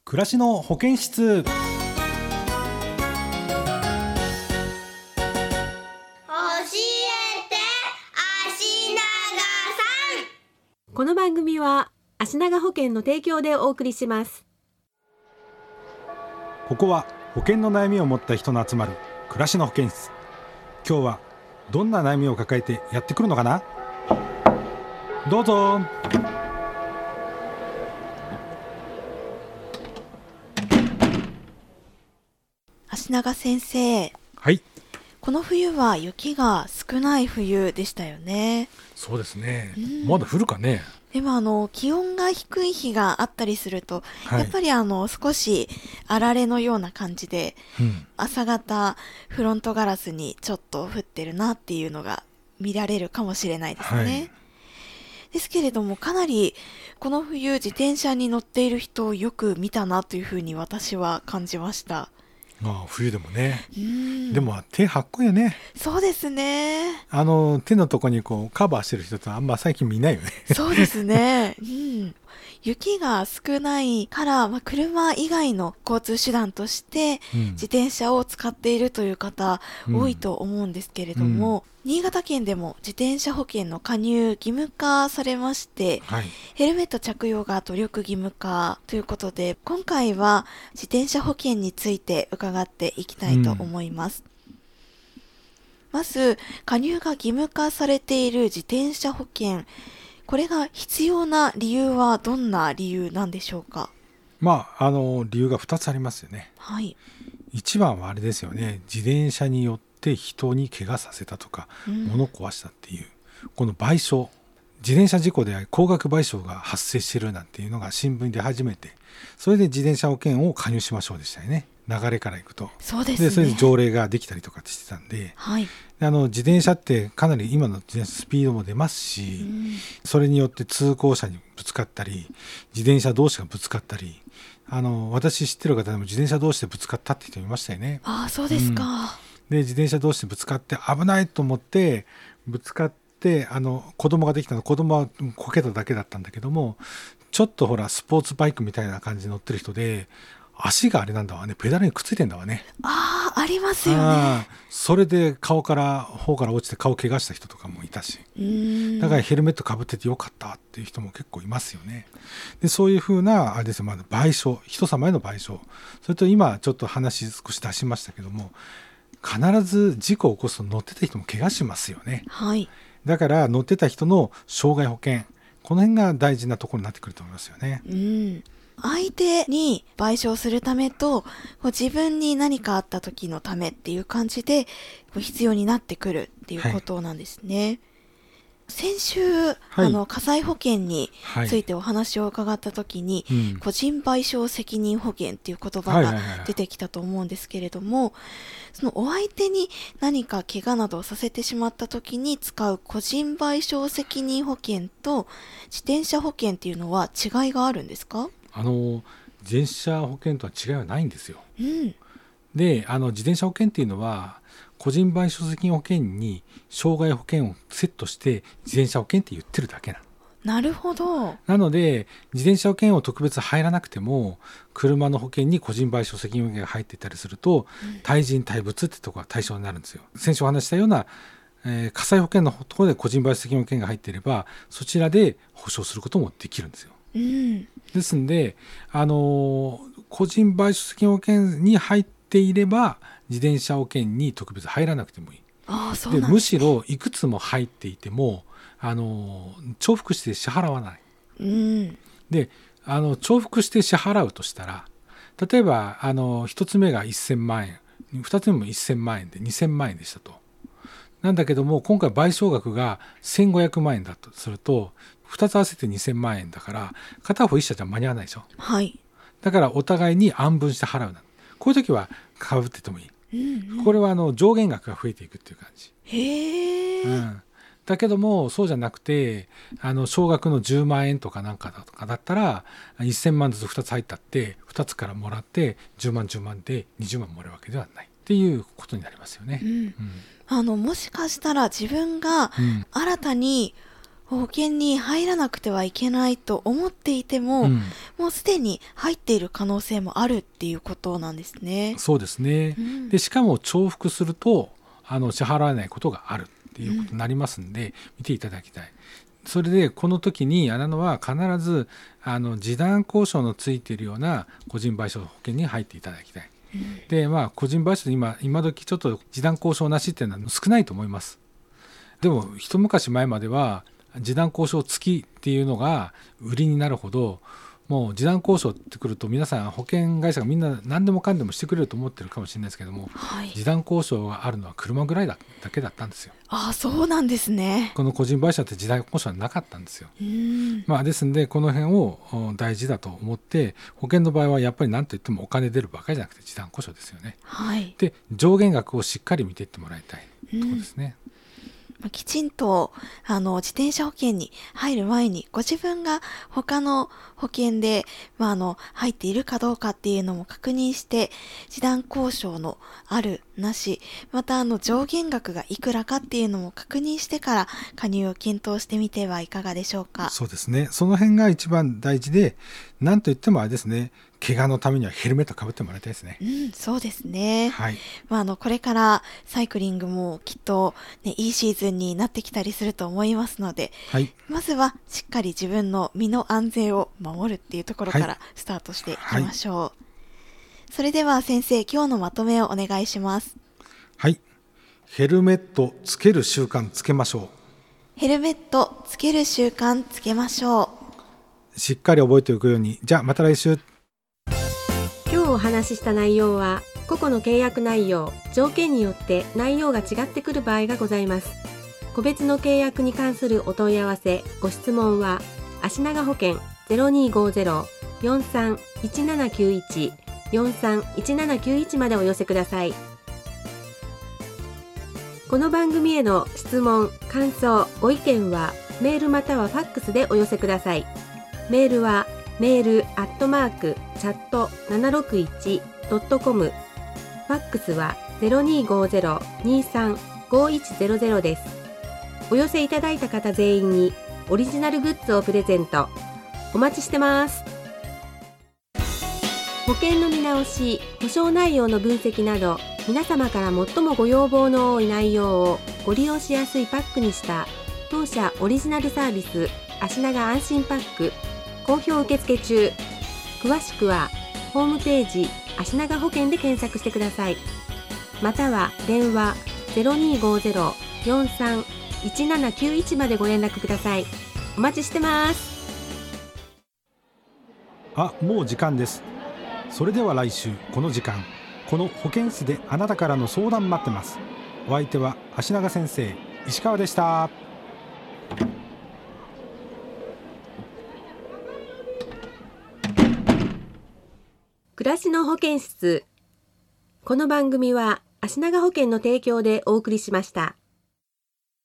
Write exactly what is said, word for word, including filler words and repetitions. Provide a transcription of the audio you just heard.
暮らしの保健室。 教えて足長さん。 この番組は足長保険の提供でお送りします。 ここは保険の悩みを持った人の集まる暮らしの保健室。今日はどんな悩みを抱えてやってくるのかな。どうぞ。 足長先生、 はい、 この冬は雪が少ない冬でしたよね。 そうですね、 うん、 まだ降るかね。 でもあの気温が低い日があったりすると、はい、やっぱりあの少しあられのような感じで、うん、朝方フロントガラスにちょっと降ってるなっていうのが見られるかもしれないですね、はい、ですけれどもかなりこの冬自転車に乗っている人をよく見たなというふうに私は感じました。 ああ、冬でもね。うん、でも手はっこいよね。 そうですね。 あの手のとこにこうカバーしてる人ってあんま最近見ないよね。 そうですね、うん、雪が少ないから、まあ、車以外の交通手段として自転車を使っているという方、うん、多いと思うんですけれども、うん、新潟県でも自転車保険の加入義務化されまして、はい、ヘルメット着用が努力義務化ということで、今回は自転車保険について伺っていきたいと思います、うん、まず加入が義務化されている自転車保険、これが必要な理由はどんな理由なんでしょうか。 まあ、あの理由がふたつありますよね、 はい、 いちばんはあれですよね、自転車によって人に怪我させたとか、うん、物壊したっていうこの賠償、自転車事故で高額賠償が発生しているなんていうのが新聞に出始めて、それで自転車保険を加入しましょうでしたよね、流れからいくと。 そうですね。 でそれで条例ができたりとかしてたんで、はい、あの自転車ってかなり今の自転車スピードも出ますし、うん、それによって通行車にぶつかったり自転車同士がぶつかったり、あの私知ってる方でも自転車同士でぶつかったって人いましたよね。 ああ、そうですか、うん、 で自転車同士でぶつかって危ないと思ってぶつかって、あの子供ができたの、子供はこけただけだったんだけども、ちょっとほらスポーツバイクみたいな感じに乗ってる人で足があれなんだわね、ペダルにくっついてんだわね。 ああ、ありますよね。 それで顔から頬から落ちて顔怪我した人とかもいたし、うーん、だからヘルメットかぶっててよかったっていう人も結構いますよね。でそういうふうなあれですよ、まだ賠償、人様への賠償、それと今ちょっと話少し出しましたけども、必ず事故を起こすと乗ってた人も怪我しますよね、はい、だから乗ってた人の傷害保険、この辺が大事なところになってくると思いますよね。 うん、相手に賠償するためと自分に何かあった時のためっていう感じで必要になってくるっていうことなんですね、はい、先週、はい、あの火災保険についてお話を伺った時に、はい、うん、個人賠償責任保険っていう言葉が出てきたと思うんですけれども、そのお相手に何か怪我などをさせてしまった時に使う個人賠償責任保険と自転車保険っていうのは違いがあるんですか。 あの自転車保険とは違いはないんですよ、 うん、 であの自転車保険っていうのは個人賠償責任保険に傷害保険をセットして自転車保険って言ってるだけなの。 なるほど。 なので自転車保険を特別入らなくても車の保険に個人賠償責任保険が入っていたりすると、うん、対人対物ってところが対象になるんですよ。先週お話したような、えー、火災保険のところで個人賠償責任保険が入っていればそちらで保証することもできるんですよ、 うん、 ですんで、あのー、個人賠償責任保険に入っていれば自転車保険に特別入らなくてもいい。 ああ、そうなんですね。 でむしろいくつも入っていてもあの重複して支払わない、 うん、 であの重複して支払うとしたら、例えばあのひとつめがせんまんえん、ふたつめもせんまんえんでにせんまんえんでしたと。なんだけども今回賠償額がせんごひゃくまんえんだとするとふたつ合わせてにせんまんえんだから片方一社じゃ間に合わないでしょ、 はい、 だからお互いに案分して払うな。こういう時は被っててもいい、うんうん、これはあの上限額が増えていくっていう感じ。 へー、 うん、だけどもそうじゃなくてあの少額のじゅうまんえんとかなんかだとかだったらせんまんずつふたつ入ったってふたつからもらってじゅうまんじゅうまんでにじゅうまんもらうわけではないっていうことになりますよね、 うんうん、あのもしかしたら自分が新たに保険に入らなくてはいけないと思っていても、 うん、 もうすでに入っている可能性もあるっていうことなんですね。 そうですね、 うん、 でしかも重複するとあの支払えないことがあるっていうことになりますんで、うん、見ていただきたい。それでこの時にあなたは必ずあの示談交渉のついているような個人賠償保険に入っていただきたい。うん、でまあ個人賠償で今今時ちょっと示談交渉なしっていうのは少ないと思います。でも一昔前までは示談交渉付きっていうのが売りになるほど、もう示談交渉ってくると皆さん保険会社がみんな何でもかんでもしてくれると思ってるかもしれないですけども、はい、示談交渉があるのは車ぐらいだだけだったんですよ。 ああ、そうなんですね。 この個人賠償って示談交渉はなかったんですよ。うん、まあ、ですのでこの辺を大事だと思って、保険の場合はやっぱり何といってもお金出るばかりじゃなくて示談交渉ですよね。 はい、 で上限額をしっかり見ていってもらいたいところですね。うんきちんとあの自転車保険に入る前にご自分が他の保険で、まあ、あの入っているかどうかっていうのも確認して、示談交渉のあるなし、またあの上限額がいくらかっていうのも確認してから加入を検討してみてはいかがでしょうか。 そうですね、その辺が一番大事で、なんといってもあれですね、怪我のためにはヘルメットかぶってもらいたいですね。 うん、そうですね。 はい。 まあ、あの、これからサイクリングもきっとね、いいシーズンになってきたりすると思いますので、はい、まずはしっかり自分の身の安全を守るっていうところからスタートしていきましょう。はいはい、それでは先生、今日のまとめをお願いします。 はい。ヘルメットつける習慣つけましょう。 ヘルメットつける習慣つけましょう。しっかり覚えておくように。じゃあまた来週。 今日お話しした内容は個々の契約内容、条件によって内容が違ってくる場合がございます。個別の契約に関するお問い合わせ、ご質問は足長保険 ゼロにーごーゼロ よんさん いちななきゅういち よんさん いちななきゅういちまでお寄せください。この番組への質問、感想、ご意見はメールまたはファックスでお寄せください。メールはメールアットマークチャットななろくいちドットコム、ファックスは ゼロにーごーゼロ にーさん ごーいちゼロゼロ です。お寄せいただいた方全員にオリジナルグッズをプレゼント。お待ちしてます。保険の見直し、保証内容の分析など、皆様から最もご要望の多い内容をご利用しやすいパックにした当社オリジナルサービス足長安心パック好評受付中。詳しくはホームページ足長保険で検索してください。または電話 ゼロにーごーゼロ よんさん いちななきゅういち までご連絡ください。お待ちしてます。 あ、もう時間です。それでは来週この時間、この保健室であなたからの相談待ってます。お相手は足長先生、石川でした。 暮らしの保健室。この番組は足長保険の提供でお送りしました。